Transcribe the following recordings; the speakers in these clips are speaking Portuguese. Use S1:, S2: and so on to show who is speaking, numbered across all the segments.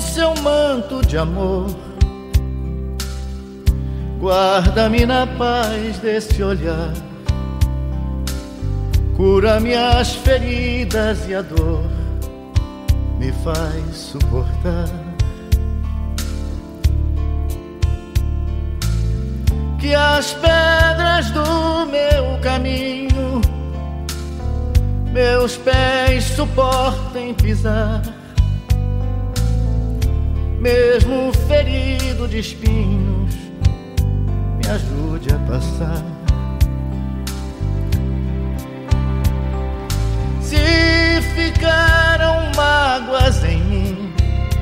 S1: seu manto de amor, guarda-me na paz desse olhar, cura minhas feridas e a dor me faz suportar. Que as pedras do meu caminho meus pés suportem pisar, mesmo ferido de espinhos, me ajude a passar. Se ficaram mágoas em mim,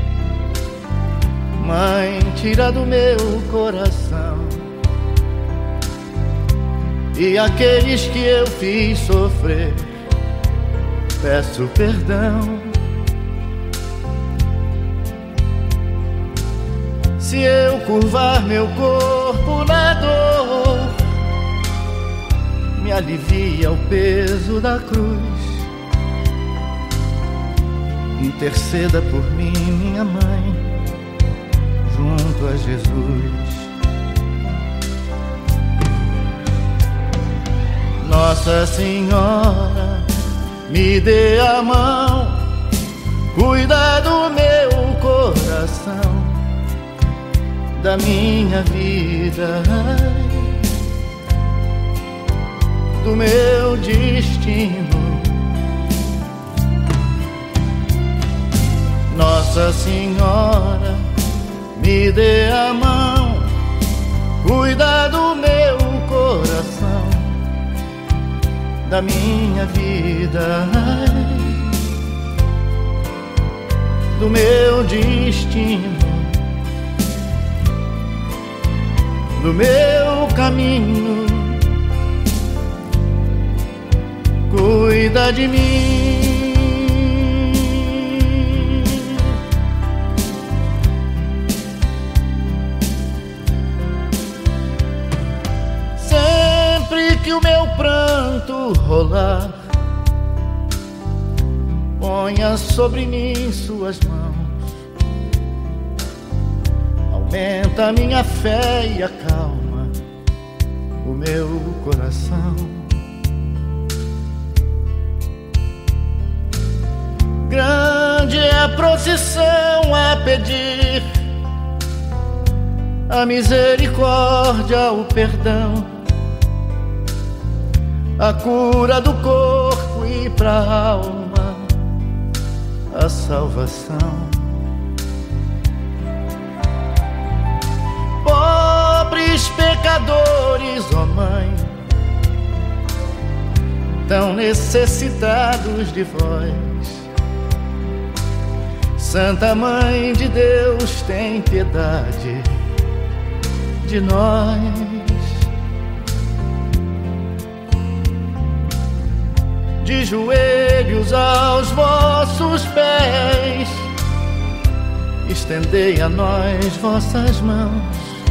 S1: Mãe, tira do meu coração. E aqueles que eu fiz sofrer, peço perdão. Se eu curvar meu corpo na dor, me alivia o peso da cruz. Interceda por mim, minha mãe, junto a Jesus. Nossa Senhora, me dê a mão, cuida do meu coração, da minha vida, do meu destino. Nossa Senhora, me dê a mão, cuida do meu coração, da minha vida, do meu destino, do meu caminho. Cuida de mim. Sempre que o meu pranto rolar, ponha sobre mim suas mãos, aumenta a minha fé e acalma o meu coração. Grande é a procissão a pedir a misericórdia, o perdão, a cura do corpo e pra alma a salvação. Pobres pecadores, ó Mãe, tão necessitados de vós. Santa Mãe de Deus, tem piedade de nós. De joelhos aos vossos pés, estendei a nós vossas mãos.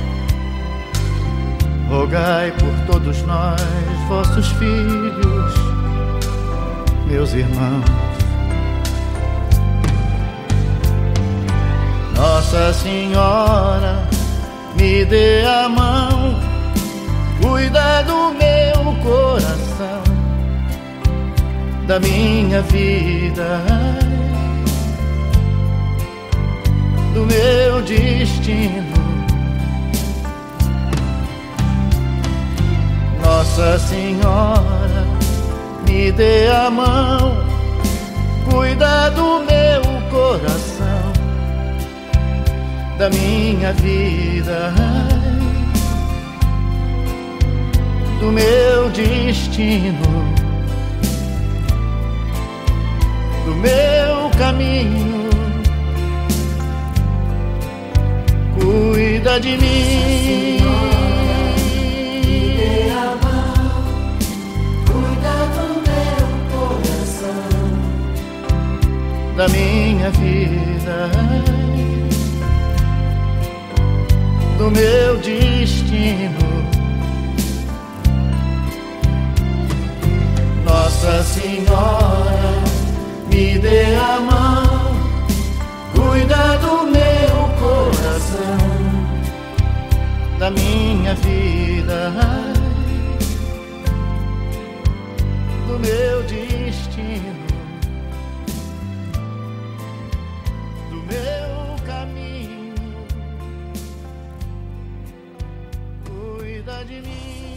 S1: Rogai por todos nós, vossos filhos, meus irmãos. Nossa Senhora, me dê a mão, cuida do meu coração, da minha vida, do meu destino. Nossa Senhora, me dê a mão, cuida do meu coração, da minha vida, do meu destino, do meu caminho. Cuida de mim.
S2: Me dê a mão, cuida do meu coração,
S1: da minha vida, do meu destino. Nossa Senhora, me dê a mão, cuida do meu da minha vida, do meu destino, do meu caminho. Cuida de mim.